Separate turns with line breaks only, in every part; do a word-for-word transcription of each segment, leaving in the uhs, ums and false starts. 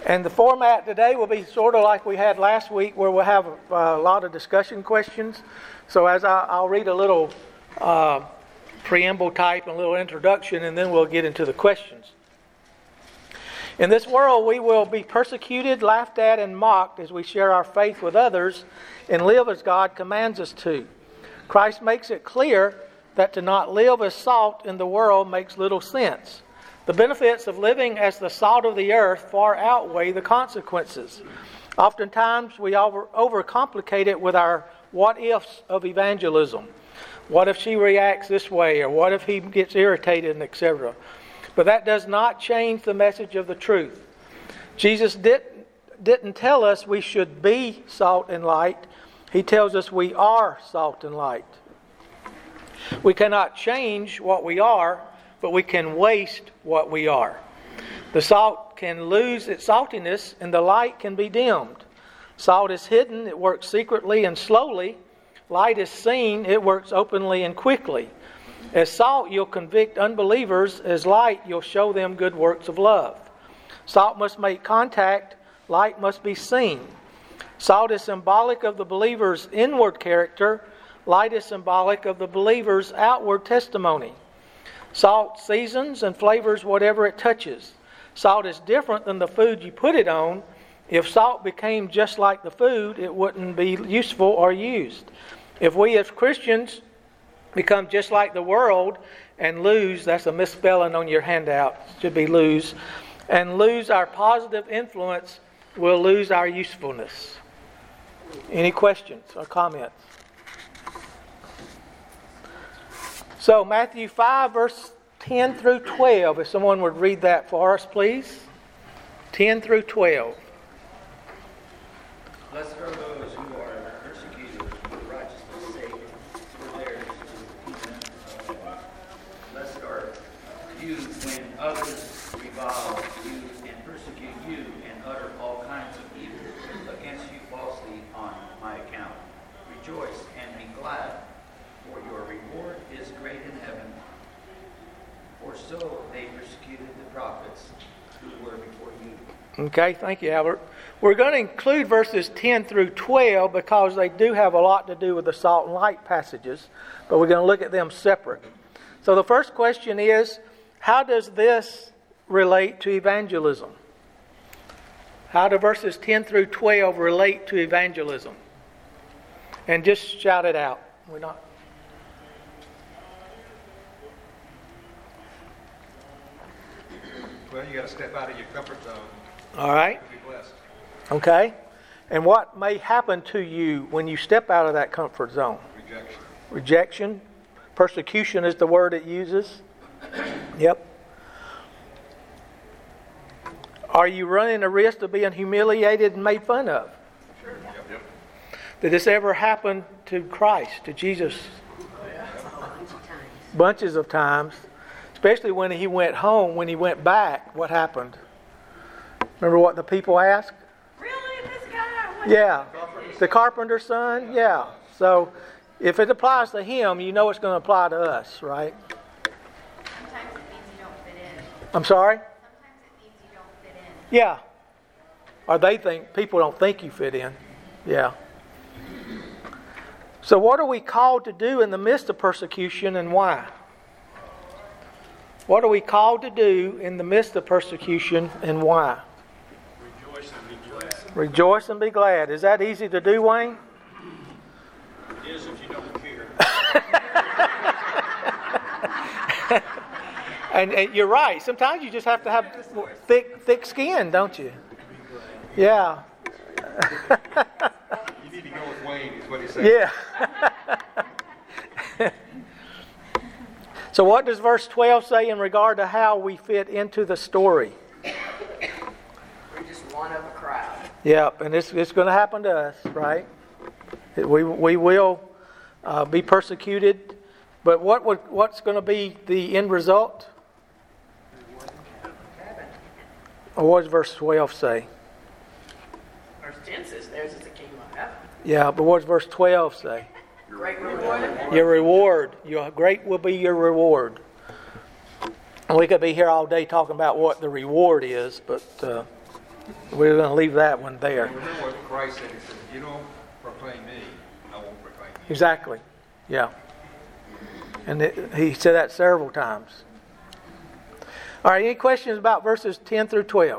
And the format today will be sort of like we had last week, where we'll have a, a lot of discussion questions. So as I, I'll read a little uh, preamble type and a little introduction, and then we'll get into the questions. In this world, we will be persecuted, laughed at, and mocked as we share our faith with others and live as God commands us to. Christ makes it clear that to not live as salt in the world makes little sense. The benefits of living as the salt of the earth far outweigh the consequences. Oftentimes, we over, overcomplicate it with our what-ifs of evangelism. What if she reacts this way? Or what if he gets irritated, and et cetera. But that does not change the message of the truth. Jesus didn't, didn't tell us we should be salt and light. He tells us we are salt and light. We cannot change what we are, but we can waste what we are. The salt can lose its saltiness and the light can be dimmed. Salt is hidden, it works secretly and slowly. Light is seen, it works openly and quickly. As salt, you'll convict unbelievers. As light, you'll show them good works of love. Salt must make contact, light must be seen. Salt is symbolic of the believer's inward character. Light is symbolic of the believer's outward testimony. Salt seasons and flavors whatever it touches. Salt is different than the food you put it on. If salt became just like the food, it wouldn't be useful or used. If we as Christians become just like the world and lose, that's a misspelling on your handout, it should be lose, and lose our positive influence, we'll lose our usefulness. Any questions or comments? So Matthew five, verse ten through twelve. If someone would read that for us, please. ten through twelve.
Blessed are those who are persecuted for righteousness' sake, for theirs is the kingdom of heaven. Blessed are you when others revile you and persecute you and utter all kinds of evil against you falsely on my account. Rejoice and be glad, for your reward is great in heaven. For so they persecuted the prophets who were before you.
Okay, thank you, Albert. We're going to include verses ten through twelve because they do have a lot to do with the salt and light passages, but we're going to look at them separate. So the first question is, how does this relate to evangelism? How do verses ten through twelve relate to evangelism? And just shout it out. We're not...
Well, you got to step out of your comfort zone.
All right.
To be blessed.
Okay. And what may happen to you when you step out of that comfort zone?
Rejection.
Rejection. Persecution is the word it uses. Yep. Are you running a risk of being humiliated and made fun of?
Sure. Yep. Yep.
Did this ever happen to Christ, to Jesus? Bunches of times. Especially when he went home, when he went back, what happened? Remember what the people asked?
Really? This guy? What?
Yeah. The carpenter's son? Yeah. So if it applies to him, you know it's going to apply to us, right?
Sometimes it means you don't fit in.
I'm sorry?
Sometimes it means you don't fit in.
Yeah. Or they think, people don't think you fit in. Yeah. So what are we called to do in the midst of persecution and why? What are we called to do in the midst of persecution and why?
Rejoice and be glad.
Rejoice and be glad. Is that easy to do, Wayne?
It is if you don't care.
and, and you're right. Sometimes you just have to have thick, thick skin, don't you? Yeah.
You need to go with Wayne, is what he said.
Yeah. So what does verse twelve say in regard to how we fit into the story?
We're just one of a crowd.
Yep, and it's, it's going to happen to us, right? We we will uh, be persecuted, but what would, what's going to be the end result? Or what does verse twelve say?
Verse ten says theirs is the kingdom of heaven.
Yeah, but what does verse twelve say?
Great reward.
Your reward. Your great will be your reward. And we could be here all day talking about what the reward is, but uh, We're going to leave that one there.
And remember what Christ said, he said, if you don't proclaim me, I won't proclaim you.
Exactly. Yeah. And it, he said that several times. All right, any questions about verses ten through twelve?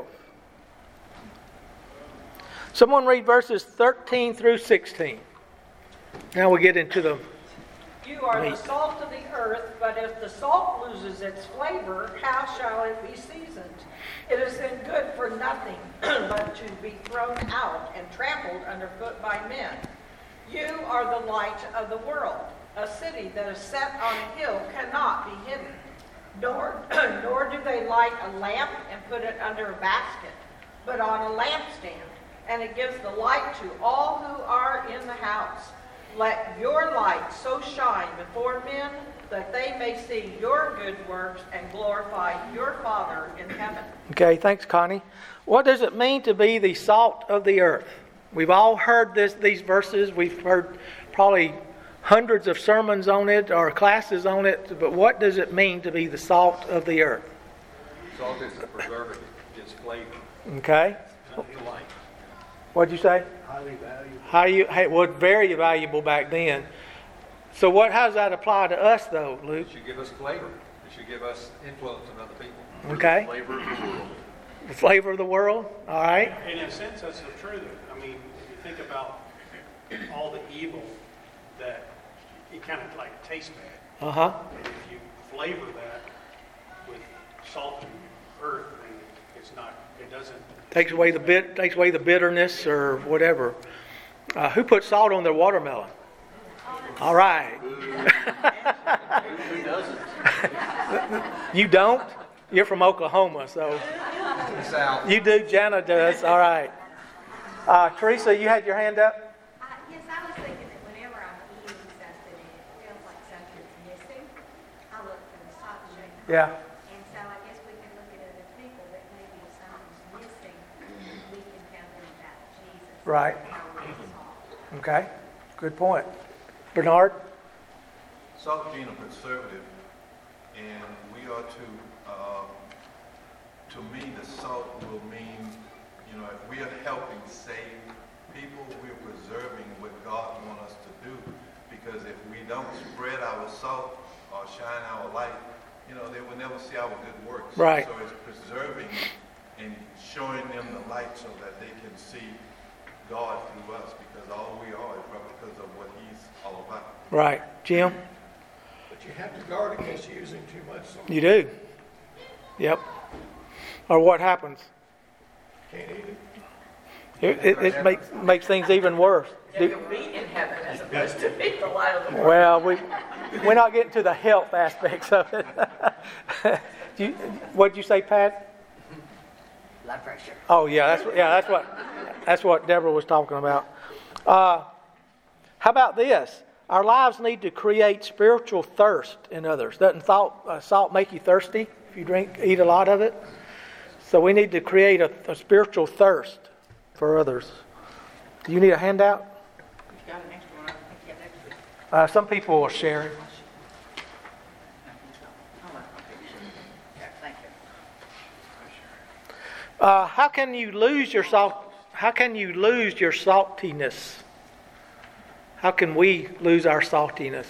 Someone read verses thirteen through sixteen. Now we get into the...
You are the
Meat.
salt of the earth, but if the salt loses its flavor, how shall it be seasoned? It is then good for nothing but to be thrown out and trampled underfoot by men. You are the light of the world. A city that is set on a hill cannot be hidden. Nor, nor do they light a lamp and put it under a basket, but on a lampstand, and it gives the light to all who are in the house. Let your light so shine before men that they may see your good works and glorify your Father in heaven.
Okay, thanks, Connie. What does it mean to be the salt of the earth? We've all heard this, these verses. We've heard probably hundreds of sermons on it or classes on it. But what does it mean to be the salt of the earth?
Salt is a preservative, it's flavor,
Okay.
not delight.
What'd you say?
Highly valuable.
How you? Hey, well, very valuable back then. So what? How does that apply to us, though, Luke?
It should give us flavor. It should give us influence on other people.
Okay.
Flavor of the world.
The flavor of the world. All right.
And in a sense, that's the truth. I mean, if you think about all the evil that it kind of like tastes bad.
Uh huh.
And if you flavor that with salt and earth, then it's not, it doesn't.
Takes away the bit. Takes away the bitterness or whatever. Uh, who put salt on their watermelon? All right.
Who doesn't?
You don't? You're from Oklahoma, so
South.
you do. Jana does. All right. Uh, Teresa, you had your hand up?
Uh, yes, I was thinking that whenever I'm eating something and it feels like something's missing, I look for the salt shaker.
Yeah.
And so I guess we can look at other people that maybe if something's missing, we can tell them about Jesus.
Right.
How we're salt.
Okay. Good point. Bernard?
Salt being a preservative, and we are to, uh, to me, the salt will mean, you know, if we are helping save people, we're preserving what God wants us to do. Because if we don't spread our salt or shine our light, you know, they will never see our good works.
Right.
So it's preserving and showing them the light so that they can see God through us, because all we are is because of what He's all about.
Right. Jim?
But you have to guard against using too much salt.
You do. Yep. Or what happens?
Can't eat it.
It, it, it makes makes things even worse.
They will be in heaven as opposed to be the light of the world.
Well, we we're not getting to the health aspects of it. Do you, what did you say, Pat?
Blood pressure.
Oh yeah, that's yeah, that's what that's what Deborah was talking about. Uh, how about this? Our lives need to create spiritual thirst in others. Doesn't salt, uh, salt make you thirsty if you drink, eat a lot of it? So we need to create a, a spiritual thirst for others. Do you need a handout?
You got an extra one? I think you got an extra.
Uh, some people are sharing.
Yeah, thank you.
Uh, how can you lose your salt? How can you lose your saltiness? How can we lose our saltiness?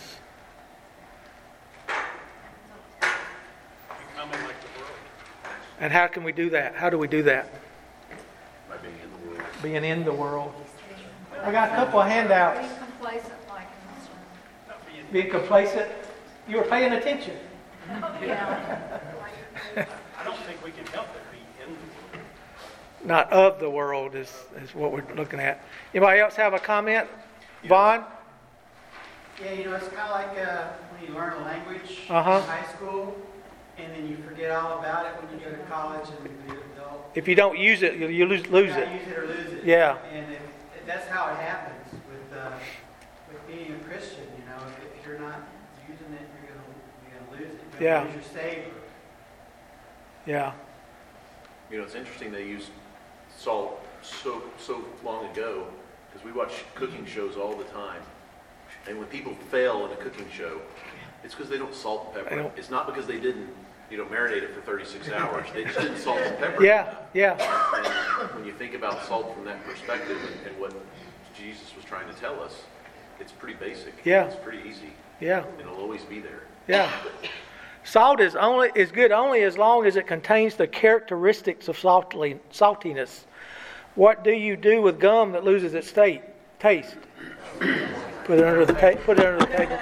Becoming like the world.
And how can we do that? How do we do that?
By being in the world.
Being in the world. I got a couple of handouts.
Being complacent like us.
Being complacent. You were paying attention.
Yeah.
I don't think we can help but be in the world.
Not of the world is, is what we're looking at. Anybody else have a comment? Vaughn?
Yeah, you know, it's kind of like uh, when you learn a language
Uh-huh.
in high school, and then you forget all about it when you go to college and be an adult.
If you don't use it, you, you lose, lose
You gotta
it.
use it or lose it.
Yeah.
And if, if that's how it happens with uh, with being a Christian. You know, if, if you're not using it, you're gonna you're gonna lose it. You're
Yeah.
gonna lose your savor.
Yeah.
You know, it's interesting they used salt so so long ago because we watch cooking shows all the time. And when people fail in a cooking show, it's because they don't salt and
They
pepper.
don't.
It's not because they didn't, you know, marinate it for thirty-six hours. They just didn't salt and pepper.
Yeah. Yeah.
And when you think about salt from that perspective and, and what Jesus was trying to tell us, it's pretty basic.
Yeah.
It's pretty easy.
Yeah.
It'll always be there.
Yeah. Salt is only is good only as long as it contains the characteristics of saltly, saltiness. What do you do with gum that loses its state, taste? Put it under the ta- put it under the table.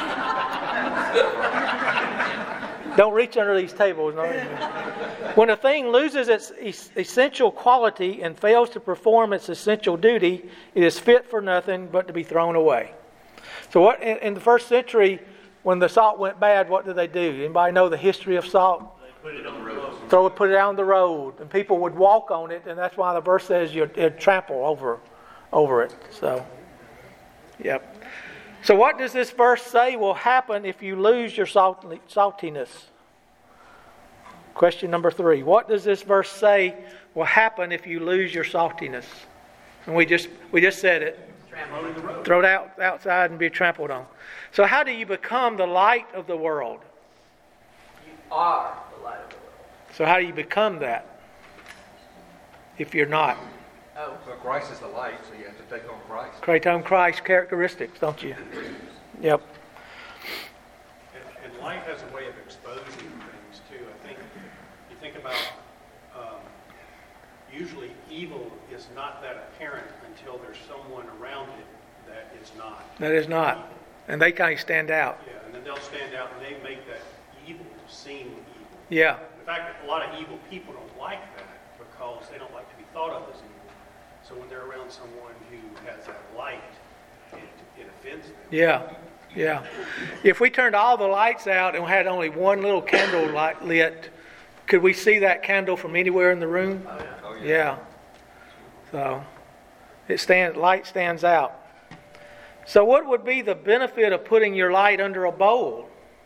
Don't reach under these tables. No. When a thing loses its es- essential quality and fails to perform its essential duty, it is fit for nothing but to be thrown away. So, what in, in the first century, when the salt went bad, what did they do? Anybody know the history of salt?
They put it on the road.
Throw it, put it on the road, and people would walk on it, and that's why the verse says you'd, you'd trample over, over it. So, yep. So, what does this verse say will happen if you lose your salt, saltiness? Question number three. What does this verse say will happen if you lose your saltiness? And we just we just said it. Throw it out outside and be trampled on. So, how do you become the light of the world?
You are the light of the world.
So, how do you become that if you're not?
Oh.
Well, Christ is the light, so you have to take on Christ.
Create on Christ characteristics, don't you? Yep.
And, and light has a way of exposing things too. I think you think about um, usually evil is not that apparent until there's someone around it that is not.
That is not. And they kind of stand out.
Yeah, and then they'll stand out and they make that evil seem evil.
Yeah.
In fact, a lot of evil people don't like that because they don't like to be thought of as evil. So when they're around someone who has that light, it, it offends them.
Yeah. Yeah. If we turned all the lights out and had only one little candle light lit, could we see that candle from anywhere in the room?
Oh, yeah.
Oh, yeah.
Yeah. So it stands. Light stands out. So what would be the benefit of putting your light under a bowl?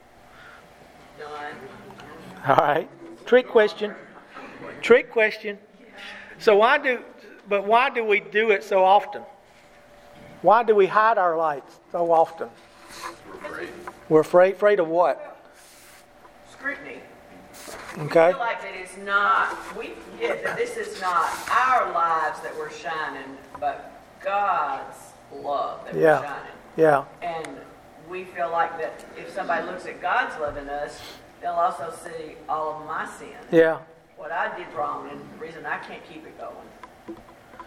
None.
All right. Trick question. Trick question. So why do, but why do we do it so often? Why do we hide our lights so often?
We're afraid.
We're afraid. Afraid of what?
Scrutiny.
Okay.
We feel like that it's not, we forget that this is not our lives that we're shining, but God's love that
Yeah.
we're shining.
Yeah.
And we feel like that if somebody looks at God's love in us, they'll also see all of my sin.
Yeah.
What I did wrong and the reason I can't keep it going.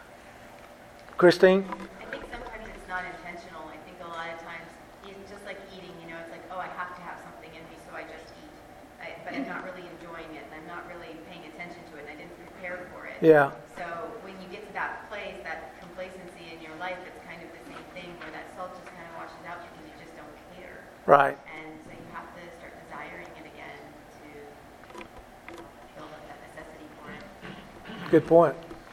Christine?
I think sometimes it's not intentional. I think a lot of times, it's just like eating, you know, it's like, oh, I have to have something in me, so I just eat. I, but I'm not really enjoying it, and I'm not really paying attention to it, and I didn't prepare for it.
Yeah.
So when you get to that place, that complacency in your life, it's kind of the same thing where that salt just kind of washes out because you just don't care.
Right.
And so you have to start desiring it again to build up that necessity for it.
Good point.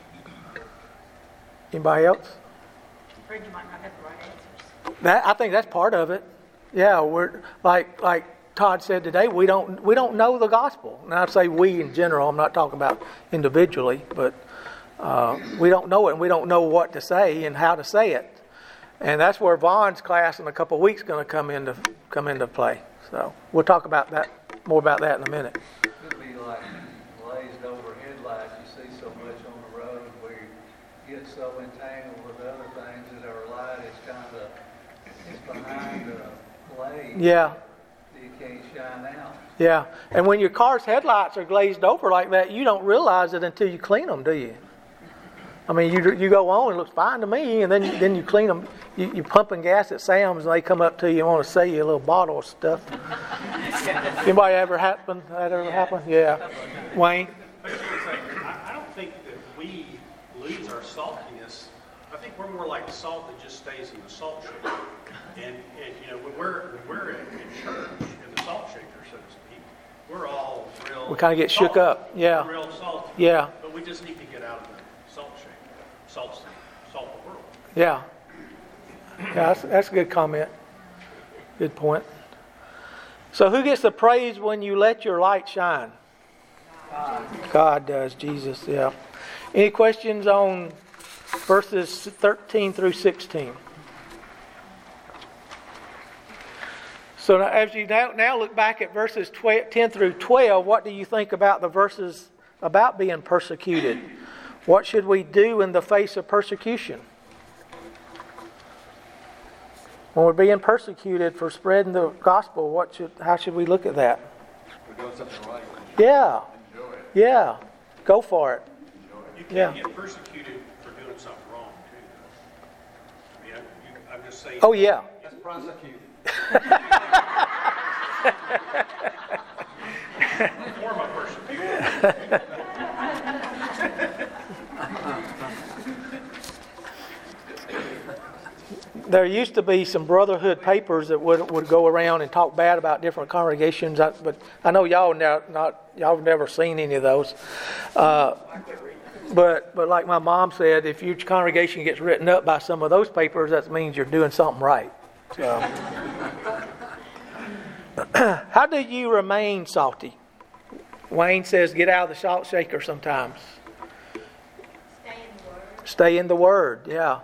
Anybody else?
Afraid you might not have the right answers.
That I think that's part of it. Yeah, we're like like Todd said today. We don't we don't know the gospel, and I say we in general. I'm not talking about individually, but uh, we don't know it, and we don't know what to say and how to say it, and that's where Vaughn's class in a couple of weeks is going to come into come into play. So we'll talk about that more about that in a minute.
Could be like glazed over headlights. You see so much on the road where you get so entangled with other things that our light is kind of it's behind the glaze.
Yeah.
You can't shine out.
Yeah, and when your car's headlights are glazed over like that, you don't realize it until you clean them, do you? I mean, you you go on, it looks fine to me, and then you, then you clean them. You, you're pumping gas at Sam's, and they come up to you and want to sell you a little bottle of stuff. Anybody ever happen? That ever happen? Yeah. Wayne?
I just want to say, I, I don't think that we lose our saltiness. I think we're more like salt that just stays in the salt shaker. And, and you know, when we're when we're in, in church in the salt shaker, so to speak, we're all real.
We kind of get shook
salty.
up. Yeah.
We're real salty.
Yeah.
But we just need to get out of the salt shaker, salt salt the world.
Yeah. Yeah, that's, that's a good comment. Good point. So who gets the praise when you let your light shine?
God.
God does, Jesus, yeah. Any questions on verses thirteen through sixteen? So now, as you now, now look back at verses ten through twelve, what do you think about the verses about being persecuted? What should we do in the face of persecution? When we're being persecuted for spreading the gospel, what should, how should we look at that?
We're doing something right.
Yeah.
Enjoy it.
Yeah. Go for it.
You can
Yeah.
get persecuted for doing something wrong, too. I mean, I- you- I'm just saying.
Oh, yeah.
That's prosecuted.
Form of persecution.
There used to be some brotherhood papers that would would go around and talk bad about different congregations, I, but I know y'all now not y'all have never seen any of those. Uh, but but like my mom said, if your congregation gets written up by some of those papers, that means you're doing something right. So, how do you remain salty? Wayne says, get out of the salt shaker sometimes.
Stay in the Word.
Stay in the Word. Yeah.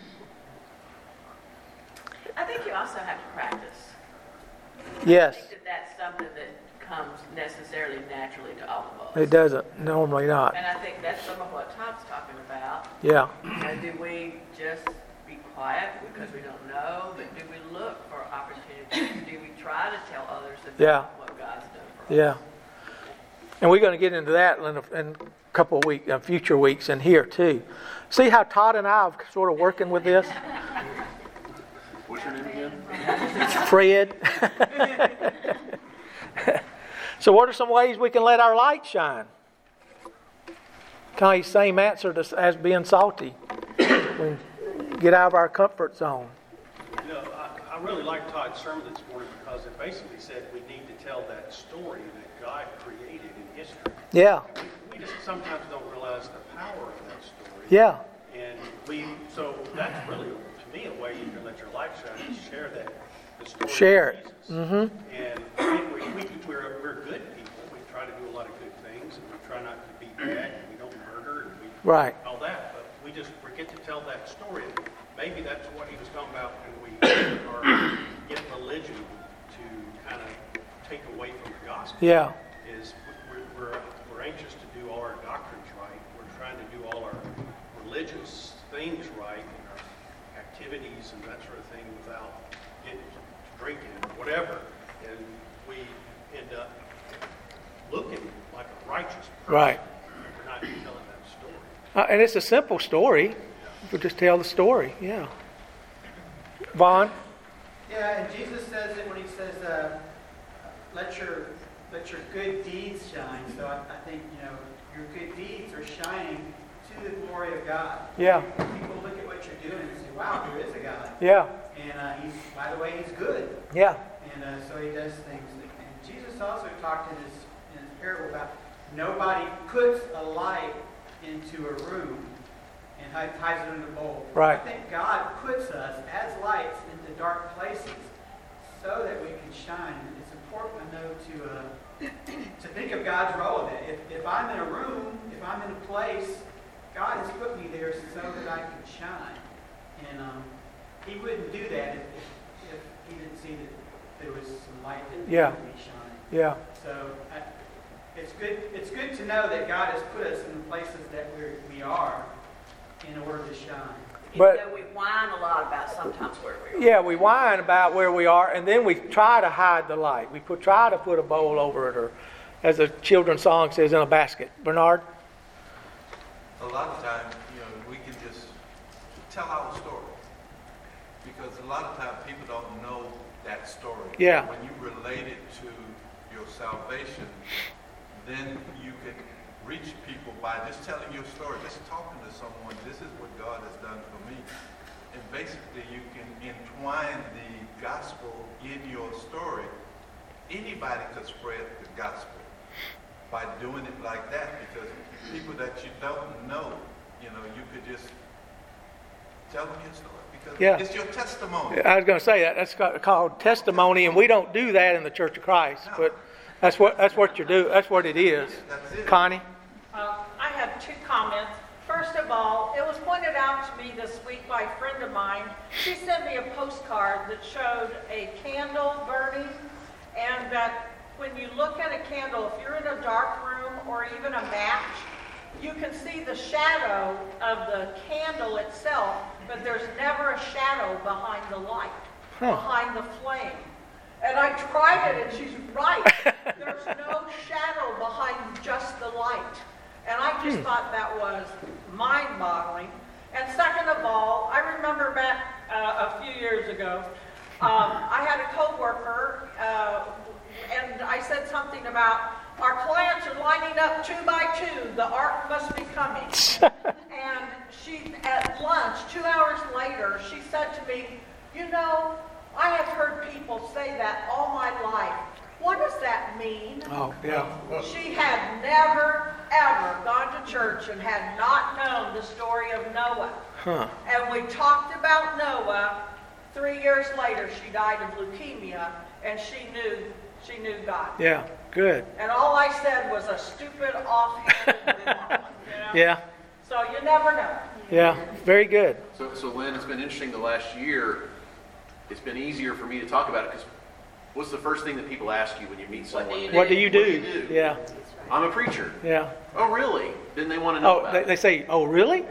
I think you also have to practice.
Yes.
I think that that's something that comes necessarily naturally to all of us.
It doesn't. Normally not.
And I think that's some of what Todd's talking about.
Yeah.
You know, do we just be quiet because we don't know, but do we look for opportunities? Do we try to tell others about
Yeah.
what God's done for us?
Yeah. And we're going to get into that in a, in a couple of weeks, uh, future weeks, and here too. See how Todd and I are sort of working with this?
What's your name again?
Fred. So what are some ways we can let our light shine? Kind of the same answer to, as being salty. We get out of our comfort zone.
You know, I, I really like Todd's sermon this morning because it basically said we need to tell that story that God created in history.
Yeah.
We just sometimes don't realize the power of that story.
Yeah.
And we, so that's really, to me, a way you can let your light shine is share that, the story
Share
of
it.
Jesus.
Mm-hmm.
And I think we, we, we're, we're good people. We try to do a lot of good things, and we try not to be bad, and we don't murder, and we
Right.
all that. But we just forget to tell that story. Maybe that's what he was talking about when we are get religion to kind of take away from the gospel.
Yeah.
Is we're, we're, we're anxious to do all our doctrines right. We're trying to do all our religious things right and our activities and that sort of thing without getting drinking or whatever. And we end up looking like a righteous person.
Right.
We're not telling that story.
Uh, and it's a simple story. We just tell the story. Yeah. Vaughn?
Yeah, and Jesus says it when he says, uh, let your let your good deeds shine. So I, I think, you know, your good deeds are shining to the glory of God.
Yeah.
People look at what you're doing and say, wow, there is a God.
Yeah.
And uh, he's, by the way, he's good.
Yeah.
And uh, so he does things. And Jesus also talked in his, in his parable about nobody puts a light into a room and hides it in a bowl.
Right.
I think God puts us as lights into dark places so that we can shine. It's important, I know, to uh, to think of God's role in it. If, if I'm in a room, if I'm in a place, God has put me there so that I can shine. And um, he wouldn't do that if, if, if he didn't see that there was some light that
Yeah.
needed to be shining.
Yeah.
So I, it's good. It's good to know that God has put us in the places that we we are in order to shine.
But-
Even though we whine a lot about sometimes where we are.
Yeah, we whine about where we are, and then we try to hide the light. We put, try to put a bowl over it, or as the children's song says, in a basket. Bernard?
A lot of times, you know, we can just tell our story. Because a lot of times people don't know that story.
Yeah.
When you relate it to your salvation, then you can reach people by just telling your story, just talking to someone. This is what God has done for me. And basically you can entwine the gospel in your story. Anybody could spread the gospel by doing it like that, because people that you don't know, you know, you could just tell them your story because
Yeah.
it's your testimony.
I was going to say that. That's ca- called testimony, and we don't do that in the Church of Christ. But that's what that's what you do. That's what it is.
That's it.
Connie?
Uh, I have two comments. First of all, it was pointed out to me this week by a friend of mine. She sent me a postcard that showed a candle burning, and that when you look at a candle, if you're in a dark room or even a match, you can see the shadow of the candle itself, but there's never a shadow behind the light,
Huh.
behind the flame. And I tried it, and she's right. There's no shadow behind just the light. And I just
Hmm.
thought that was mind-boggling. And second of all, I remember back uh, a few years ago, um, I had a coworker, uh, and I said something about our clients are lining up two by two. The ark must be coming. And she, at lunch, two hours later, she said to me, "You know, I have heard people say that all my life. What does that mean?"
Oh, yeah.
She had never, ever gone to church and had not known the story of Noah.
Huh.
And we talked about Noah. Three years later, she died of leukemia, and she knew, she knew God.
Yeah, good.
And all I said was a stupid, offhanded remark. You know?
Yeah,
So you never know.
yeah, very good.
So, so Lynn, it's been interesting the last year. It's been easier for me to talk about it because what's the first thing that people ask you when you meet someone?
What do you do?
What do you do?
Yeah,
I'm a preacher.
yeah.
Oh, really? Then they want to know
Oh,
about
they,
it.
they say, oh, really?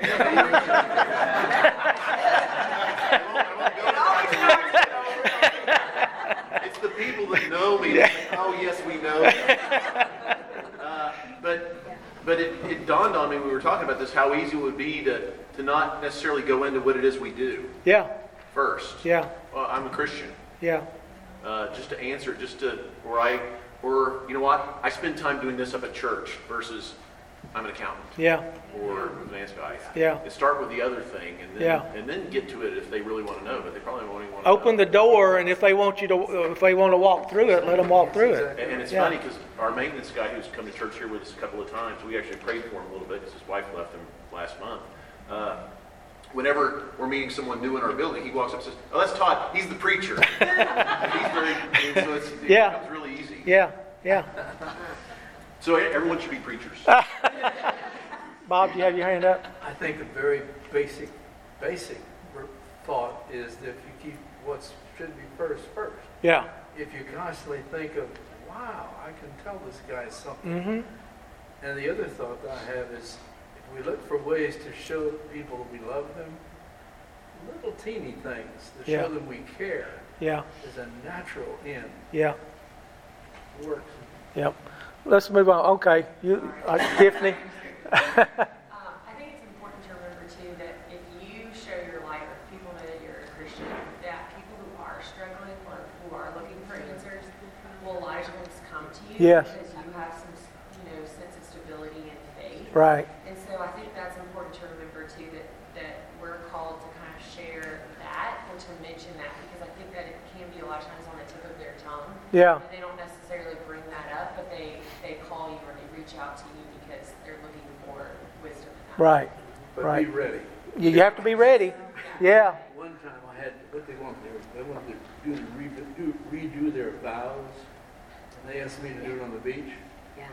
It's the people that know me that say, oh, yes, we know. Uh, but but it, it dawned on me when we were talking about this how easy it would be to, to not necessarily go into what it is we do
Yeah,
first.
yeah,
Well, I'm a Christian.
yeah,
Uh, just to answer it, just to, or I, or you know what, I spend time doing this up at church versus I'm an accountant
yeah,
or a finance guy.
Yeah.
And start with the other thing and then,
Yeah.
and then get to it if they really want to know, but they probably won't even want to know.
Open the door, and if they want you to, if they want to walk through it, let them walk through it.
And, and it's
Yeah.
funny because our maintenance guy who's come to church here with us a couple of times, we actually prayed for him a little bit because his wife left him last month. Uh, whenever we're meeting someone new in our building, he walks up and says, "Oh, that's Todd. He's the preacher." He's very, and so it's, it
Yeah.
becomes really easy.
Yeah, yeah.
So everyone should be preachers.
Bob, do you have your hand up?
I think a very basic, basic thought is that if you keep what should be first, first.
Yeah.
If you constantly think of, wow, I can tell this guy something.
Mm-hmm.
And the other thought that I have is, if we look for ways to show people we love them, little teeny things to
Yeah.
show them we care
Yeah,
is a natural end.
yeah,
It works.
yep. Let's move on. Okay, you, uh, Tiffany.
Um, I think it's important to remember too that if you show your light, or people know that you're a Christian, that people who are struggling or who are looking for answers will a lot of times come to you
Yes.
because you have some, you know, sense of stability and faith.
Right.
And so I think that's important to remember too that that we're called to kind of share that or to mention that because I think that it can be a lot of times on the tip of their tongue.
Yeah.
And they don't necessarily bring that up, but they they call you or they reach out to you because they're looking for wisdom. in that.
Right.
But
Right.
be ready.
You you have to be ready. Yeah.
One time I had, what they want, they, were- they wanted to do, redo, redo their vows, and they asked me to do it on the beach.
Yeah.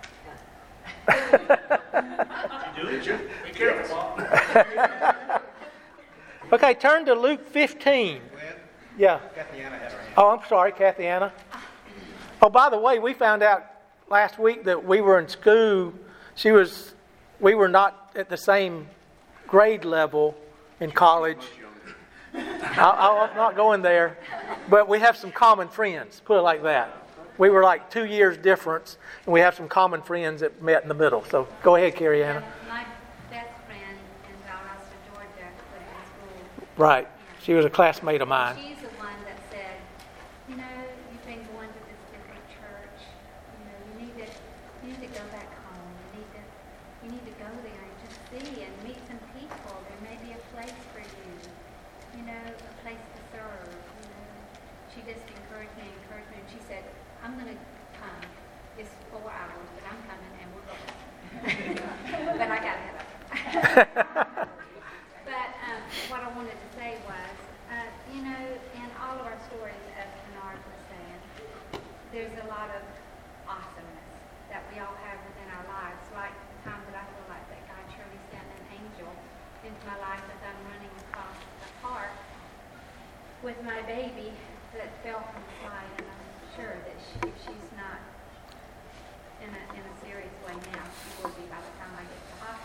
You do it? Be careful, Bob.
Okay, turn to Luke fifteen. Yeah. Oh, I'm sorry, Kathy Anna. Oh, by the way, we found out last week that we were in school. She was, we were not at the same grade level in college. I, I'm not going there, but we have some common friends. Put it like that. We were like two years difference, and we have some common friends that met in the middle. So go ahead, Carrie Anna.
My best friend in Valdosta, Georgia, was in school.
Right. She was a classmate of mine.
She's the one that said, you know, you've been going to this different church. You know, you need to, you need to go back home. You need to, you need to go there and just see and meet some people. There may be a place for you. You know, a place to serve. You know, she just encouraged me, encouraged me, and she said, I'm going to come. It's four hours, but I'm coming, and we're going. But I got to have it. But um, what I wanted to say was, uh, you know, in all of our stories, as Bernard was saying, there's a lot of awesomeness that we all have within our lives. Like the time that I feel like that God surely sent an angel into my life as I'm running across the park with my baby that fell from the slide, and I'm sure that she, if she's not in a, in a serious way now, she will be by the time I get to the hospital.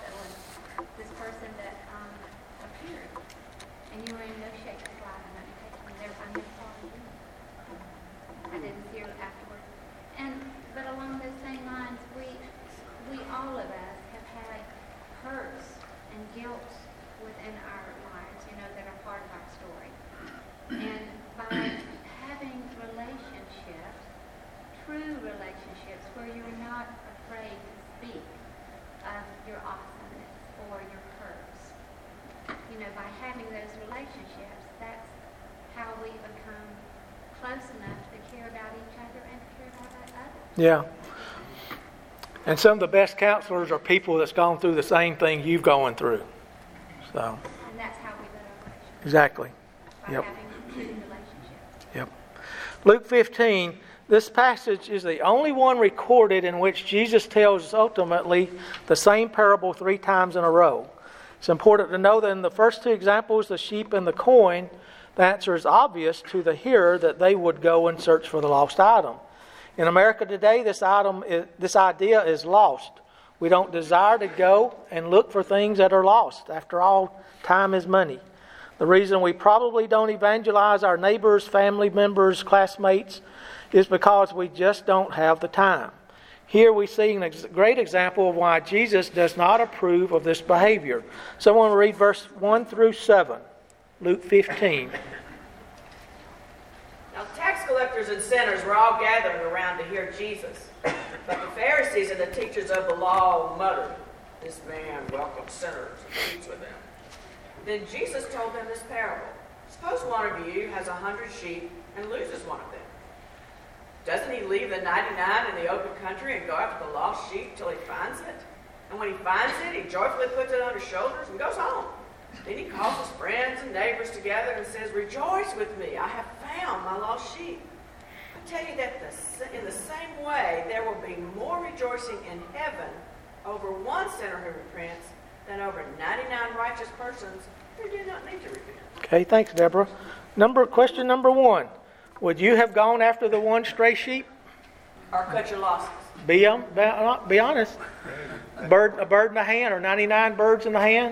and you were in no shape to fly the money taken. I never, I never saw you. I didn't see her afterwards. And, but along those same lines, we, we all of us have had hurts and guilt within our lives, you know, that are part of our story. And by having relationships, true relationships, where you're not afraid to speak of your awesomeness or your hurts, you know, by having those relationships, that's how we become close enough to care about each other and to care about others.
Yeah. And some of the best counselors are people that's gone through the same thing you've gone through. So.
And that's how we build our relationships.
Exactly.
By
Yep.
having true relationships.
Yep. Luke fifteen, this passage is the only one recorded in which Jesus tells us ultimately the same parable three times in a row. It's important to know that in the first two examples, the sheep and the coin, the answer is obvious to the hearer that they would go and search for the lost item. In America today, this item, is, this idea is lost. We don't desire to go and look for things that are lost. After all, time is money. The reason we probably don't evangelize our neighbors, family members, classmates is because we just don't have the time. Here we see a ex- great example of why Jesus does not approve of this behavior. Someone read verse one through seven, Luke fifteen.
Now tax collectors and sinners were all gathering around to hear Jesus. But the Pharisees and the teachers of the law muttered, "This man welcomes sinners and eats with them." Then Jesus told them this parable. Suppose one of you has a hundred sheep and loses one of them. Doesn't he leave the ninety-nine in the open country and go after the lost sheep till he finds it? And when he finds it, he joyfully puts it on his shoulders and goes home. Then he calls his friends and neighbors together and says, "Rejoice with me, I have found my lost sheep." I tell you that the, in the same way, there will be more rejoicing in heaven over one sinner who repents than over ninety-nine righteous persons who do not need to repent.
Okay, thanks, Deborah. Number question number one. Would you have gone after the one stray sheep?
Or cut your losses.
Be, um, be, uh, be honest. Bird, a bird in the hand or ninety-nine birds in the hand?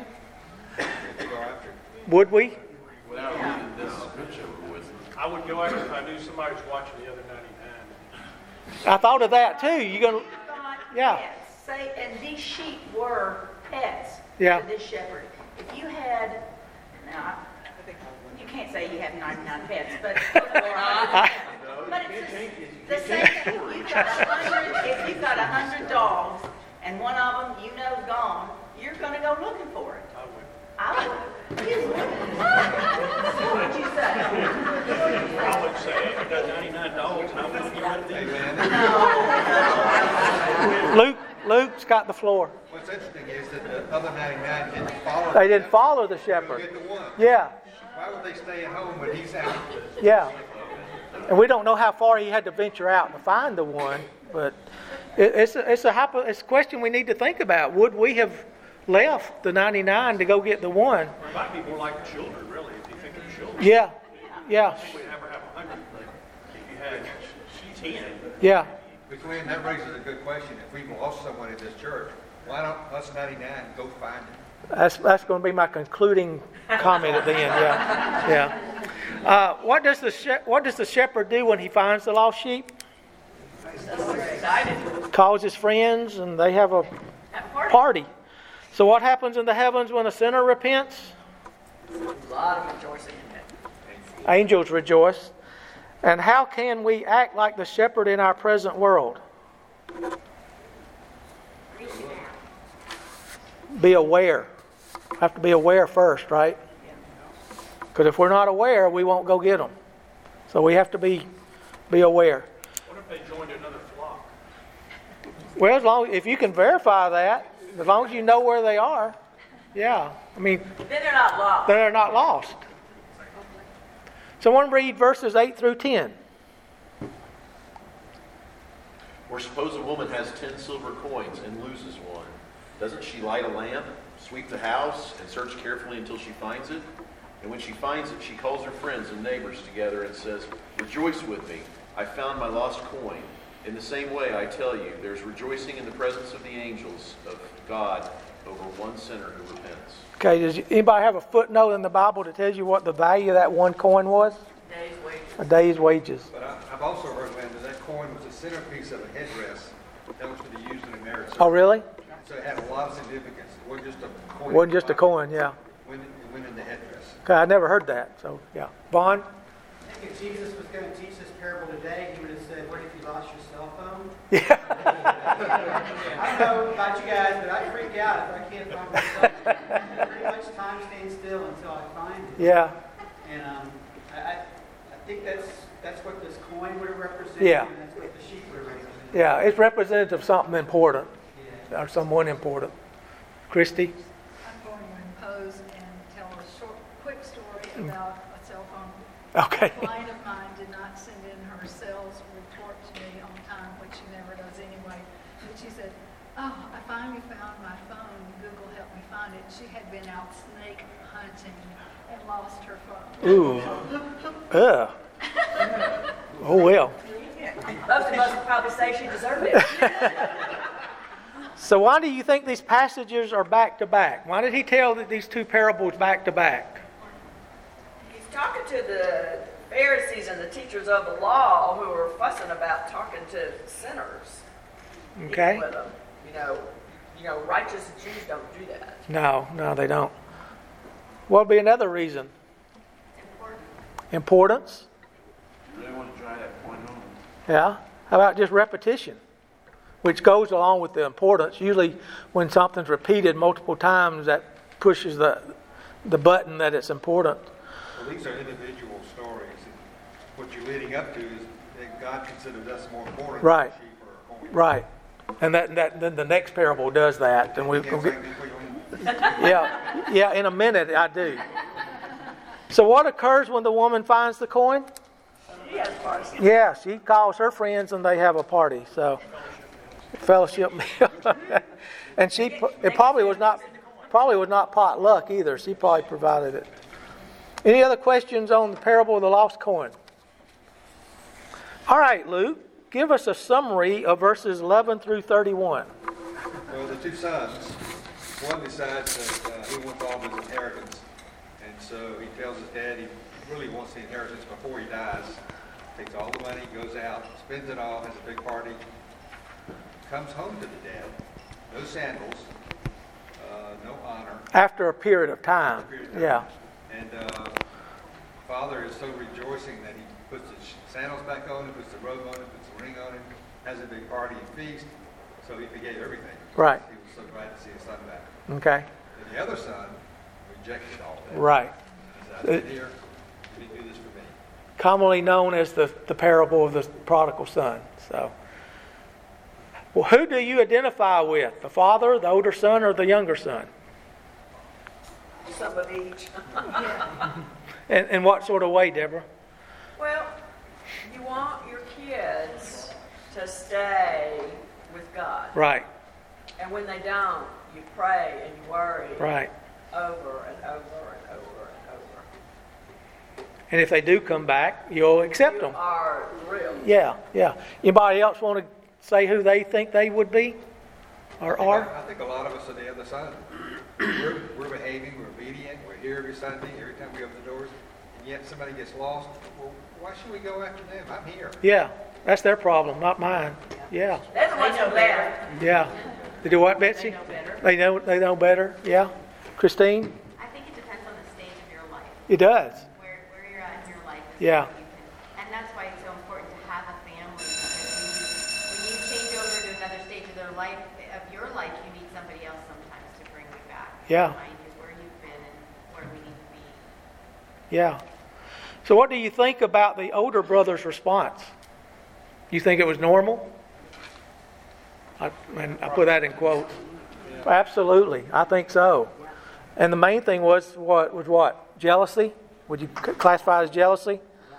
Would we?
Without reading this scripture with, I would go after if I knew somebody was watching the other ninety-nine.
I thought of that too. You gonna? Yeah.
Pets. Say, and these sheep were pets
Yeah.
to this shepherd. If you had, now, you can't say you have ninety-nine pets, but but it's the, the same thing. If you've got a hundred, if you've got a hundred dogs and one of them you know is gone, you're going to go looking for it. I would. What would you say?
I would say, I've got ninety-nine dogs and I'm going to get rid of them.
Luke, Luke's got the floor.
What's interesting is that the other ninety-nine didn't follow.
They didn't follow the shepherd.
Get the one.
Yeah.
Why would they stay at home when he's out?
Yeah. And we don't know how far he had to venture out to find the one, but it, it's a, it's a hypo, it's a question we need to think about. Would we have left the ninety-nine to go get the one?
It might be more like children, really, if you think of children.
Yeah. Yeah.
I think we'd never have a hundred, but if you had ten.
Yeah.
But Glenn, that raises a good question. If we've lost someone in this church, why don't us ninety-nine go find him?
That's that's going to be my concluding comment at the end. Yeah. Yeah. Uh, what does the she- what does the shepherd do when he finds the lost sheep?
Excited.
Calls his friends and they have a party. So what happens in the heavens when a sinner repents?
A lot of rejoicing in heaven.
Angels rejoice. And how can we act like the shepherd in our present world? Be aware. Have to be aware first, right? Because if we're not aware, we won't go get them. So we have to be be aware.
What if they joined another flock?
Well, as long if you can verify that, as long as you know where they are, yeah. I mean,
Then they're not lost.
they're not lost. Someone read verses eight through ten.
Or suppose a woman has ten silver coins and loses one. Doesn't she light a lamp, sweep the house, and search carefully until she finds it? And when she finds it, she calls her friends and neighbors together and says, "Rejoice with me, I found my lost coin." In the same way, I tell you, there's rejoicing in the presence of the angels of God over one sinner who repents.
Okay, does anybody have a footnote in the Bible that tells you what the value of that one coin was?
Day's wages.
A day's wages.
But I, I've also heard, Linda, that coin was the centerpiece of a headress that was to be used in a marriage.
Oh, really?
So it had a lot of significance. It wasn't just a coin.
Wasn't just a coin, yeah.
It went, it went in the headdress.
Okay, I never heard that, so yeah. Vaughn?
I think if Jesus was going to teach this parable today, he would have said, what if you lost your cell phone?
Yeah.
I don't know about you guys, but I freak out if I can't find my cell phone. Pretty much time stands still until I find it.
Yeah.
And um, I, I, I think that's that's what this coin would have represented,
Yeah.
and that's what the sheep would have represented.
Yeah, it's representative of something important,
Yeah.
or someone important. Christy?
I'm going to impose and tell a short, quick story about a cell phone.
Okay.
A client of mine did not send in her sales report to me on time, which she never does anyway. But she said, oh, I finally found my phone. Google helped me find it. She had been out snake hunting and lost her phone.
Ooh. Ugh. Oh, well.
Most of us would probably say she deserved it.
So why do you think these passages are back to back? Why did he tell these two parables back to back?
He's talking to the Pharisees and the teachers of the law who are fussing about talking to sinners.
Okay.
Eating with them. You know, you know, righteous Jews don't do that.
No, no, they don't. What would be another reason? Importance.
Really want to try that point home.
Yeah. How about just repetition, which goes along with the importance. Usually, when something's repeated multiple times, that pushes the the button that it's important.
Well, these are individual stories. And what you're leading up to is that God considers us more important
Right.
than a sheep or a coin.
Right. And that that then the next parable does that, and we
Can't
we'll
say
get,
we-
yeah, yeah. In a minute, I do. So what occurs when the woman finds the coin?
She has parties.
Yeah, she calls her friends and they have a party. So fellowship meal, and she it probably was not probably was not potluck either. She probably provided it. Any other questions on the parable of the lost coin? All right, Luke, give us a summary of verses eleven through thirty-one.
Well, the two sons, one decides that uh, he wants all of his inheritance. And so he tells his dad he really wants the inheritance before he dies. Takes all the money, goes out, spends it all, has a big party. Comes home to the dad. No sandals, uh, no honor.
After a period of time.
A period of time.
Yeah.
And uh, father is so rejoicing that he puts his sandals back on him, puts the robe on him, puts the ring on him, has a big party and feast. So he forgave everything.
Right.
He was so glad to see his son back.
Okay.
And the other son rejected all that.
Right.
He said, I said, here, you didn't do this for me.
Commonly known as the, the parable of the prodigal son. So, well, who do you identify with? The father, the older son, or the younger son?
Some of each.
In, in what sort of way, Deborah?
Well, you want your kids to stay with God.
Right.
And when they don't, you pray and you worry.
Right.
Over and over and over and over.
And if they do come back, you'll accept them.
You are thrilled.
Yeah, yeah. Anybody else want to say who they think they would be? Or are?
I think a lot of us are the other side. We're, we're behaving, we're obedient, we're here every Sunday, every time we open the doors, and yet somebody gets lost. Well, why should we go after them? I'm here.
Yeah, that's their problem, not mine. Yeah,
They're the ones who better.
yeah. They do what, Betsy?
They know better.
They know, they know better, yeah. Christine?
I think it depends on the stage of your life,
It does.
where, where you're at in your life. is
Yeah.
where you can- And that's why it's so important to have a family, because when you, when you change over to another stage of their life, of your life, you need somebody else sometimes to bring you back.
Yeah.
Remind you where you've been and where we need to be.
Yeah. So what do you think about the older brother's response? You think it was normal? I, and I put that in quotes. Absolutely. I think so. And the main thing was what? Was what? Jealousy? Would you c- classify it as jealousy?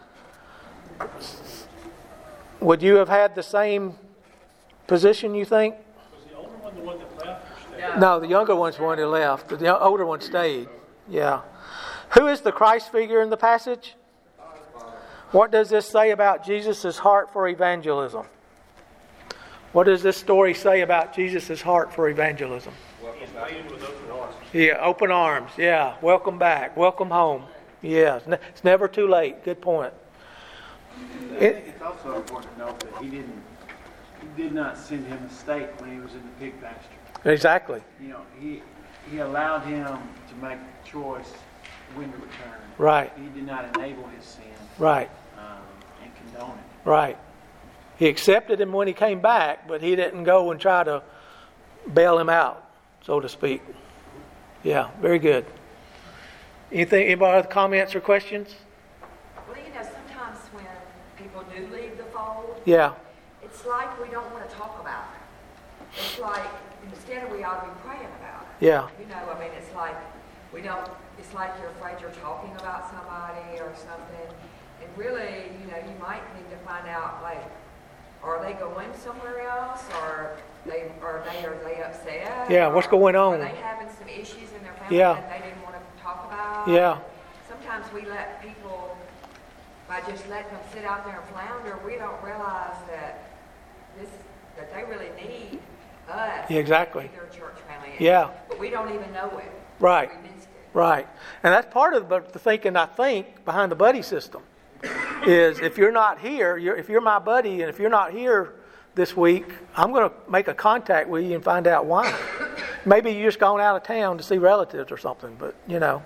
Would you have had the same position, you think?
Was the older one the one that left or stayed?
No, the younger one's the one who left. The yo- older one stayed. Yeah. Who is the Christ figure in the passage? What does this say about Jesus' heart for evangelism? What does this story say about Jesus' heart for evangelism?
Welcome
Playing with open arms.
Yeah, open arms. Yeah, welcome back. Welcome home. Yeah, it's, ne- it's never too late. Good point.
I think it's also important to note that he didn't, he did not send him a steak when he was in the pig pasture.
Exactly.
You know, he he allowed him to make the choice when to return.
Right.
He did not enable his sin.
Right.
Um, and condone it.
Right. He accepted him when he came back, but he didn't go and try to bail him out, so to speak. Yeah, very good. Anything? Anybody other comments or questions?
Well, you know, sometimes when people do leave the fold,
Yeah.
it's like we don't want to talk about it. It's like instead we ought to be praying about it.
Yeah.
You know, I mean, it's like we don't. It's like you're afraid you're talking about somebody or something, and really, you know, you might need to find out like, are they going somewhere else, or they are they are they upset?
Yeah, what's going on?
Are they having some issues in their family
Yeah.
that they didn't want to talk about?
Yeah.
Sometimes we let people, by just letting them sit out there and flounder, we don't realize that this that they really need us.
Yeah, exactly.
To be their church family.
Yeah.
But we don't even know it.
Right.
We missed it.
Right. And that's part of the, the thinking, I think, behind the buddy system. Is if you're not here, you're, if you're my buddy, and if you're not here this week, I'm going to make a contact with you and find out why. Maybe you're just gone out of town to see relatives or something, but, you know.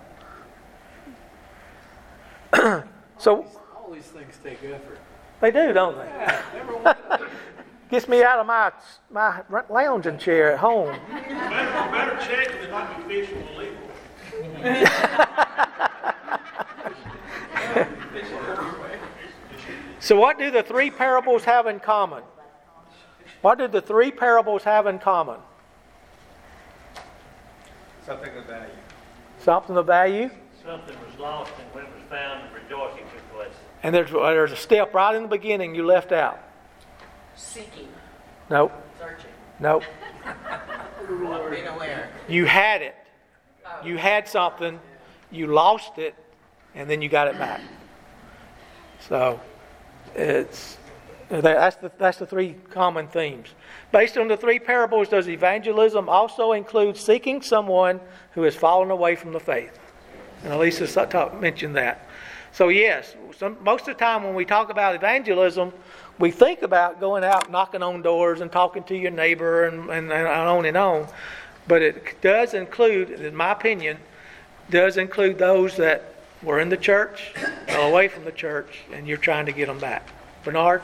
So
All these things take effort.
they do, don't they? Gets me out of my my lounging chair at home.
Better, better check than not be fishing illegal.
So what do the three parables have in common? What do the three parables have in common?
Something of value.
Something of value.
Something was lost, and when it was found, rejoicing took place.
And there's there's a step right in the beginning you left out.
Seeking.
Nope.
Searching.
Nope.
Being aware.
You had it. You had something, you lost it, and then you got it back. So it's that's the that's the three common themes. Based on the three parables, does evangelism also include seeking someone who has fallen away from the faith? And Elisa mentioned that. So yes, some, most of the time when we talk about evangelism, we think about going out knocking on doors and talking to your neighbor and, and, and on and on. But it does include, in my opinion, does include those that were in the church, fell away from the church, and you're trying to get them back. Bernard?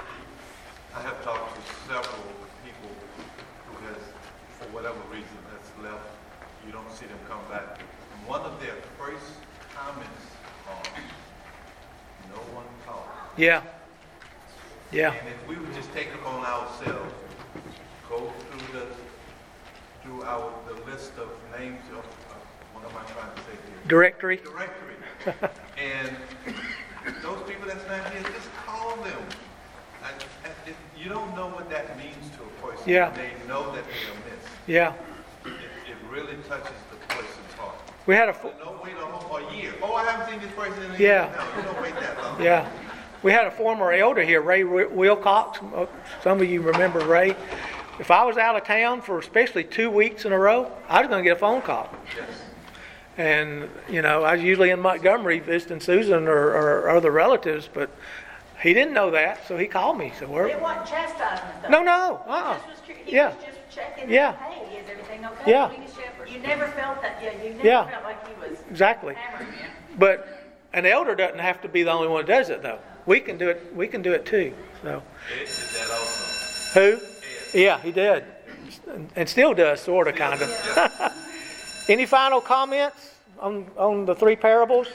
I have talked to several people who has, for whatever reason, has left. You don't see them come back. And one of their first comments are, no one called.
Yeah. Yeah.
And if we would just take it upon ourselves, go through the through our the list of names of, uh, what am I trying to say here?
Directory.
Directory. And those people that's not here, just call them. And, and if you don't know what that means to a person.
Yeah.
They know that they are missed.
Yeah.
It, it really touches the person's heart.
We had a.
So don't wait a whole a year. Oh, I haven't seen this person in a
Yeah.
year. No, you don't wait that long.
Yeah. We had a former elder here, Ray Wilcox. Some of you remember Ray. If I was out of town for especially two weeks in a row, I was going to get a phone call.
Yes.
And, you know, I was usually in Montgomery visiting Susan or, or other relatives, but he didn't know that, so he called me. He said, "Where?"
It wasn't chastisement, though.
No, no. Uh-uh.
He just was, cu- he
Yeah.
was just checking.
Yeah.
Hey, is everything okay?
Yeah.
Being a shepherd. You never felt that. Yeah, you never
Yeah.
felt like he was
Exactly.
hammering you.
But an elder doesn't have to be the only one that does it, though. We can do it. We can do it too. So.
Ed did that also.
Who?
Ed.
Yeah, he did, and still does, sort of, kind of. Any final comments on on the three parables?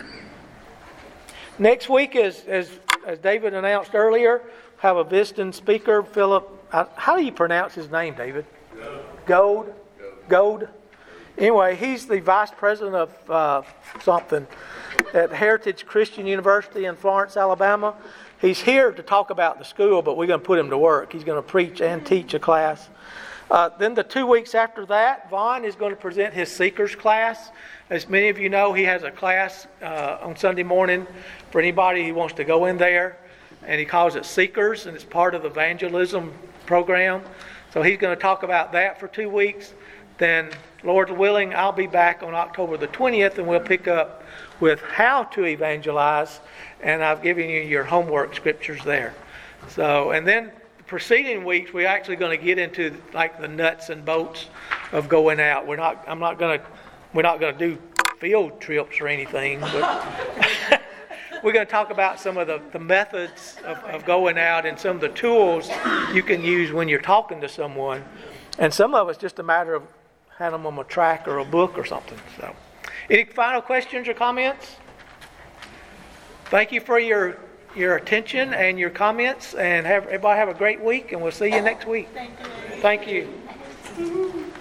Next week, is as as David announced earlier, have a visiting speaker, Philip. Uh, how do you pronounce his name, David? Gold. Gold. Anyway, he's the vice president of uh, something at Heritage Christian University in Florence, Alabama. He's here to talk about the school, but we're going to put him to work. He's going to preach and teach a class. Uh, then the two weeks after that, Vaughn is going to present his Seekers class. As many of you know, he has a class uh, on Sunday morning for anybody who wants to go in there. And he calls it Seekers, and it's part of the evangelism program. So he's going to talk about that for two weeks. Then, Lord willing, I'll be back on October the twentieth, and we'll pick up with how to evangelize. And I've given you your homework scriptures there. So, and then the preceding weeks, we're actually going to get into like the nuts and bolts of going out. We're not. I'm not going to. We're not going to do field trips or anything, but we're going to talk about some of the, the methods of, of going out and some of the tools you can use when you're talking to someone. And some of it's just a matter of having them on a track or a book or something. So, any final questions or comments? Thank you for your your attention and your comments, and have everybody have a great week, and we'll see you next week. Thank you. Thank you.